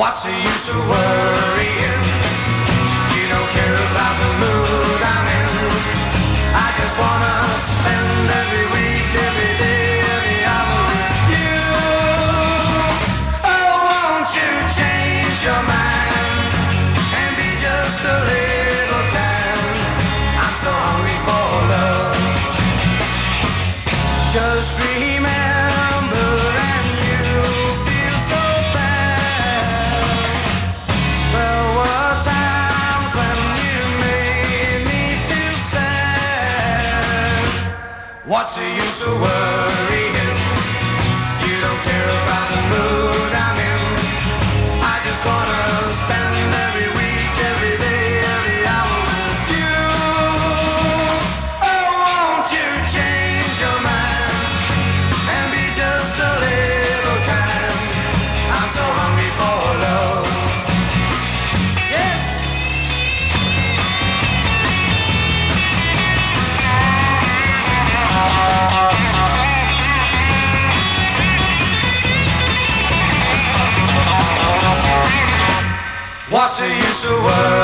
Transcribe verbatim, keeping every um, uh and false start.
What's the use of worrying? You don't care about the mood I'm in. I just wanna spend every week, every day, every hour with you. Oh, won't you change your mind and be just a little kind? I'm so hungry for love. Just remember and you'll feel so bad. There were times when you made me feel sad. What's the use of worrying? You don't care about the mood I'm in. I just wanna spend every week, every day, every hour with you. Oh, won't you change your mind and be just a little kind? I'm so hungry for love. Yes. What's the use of words?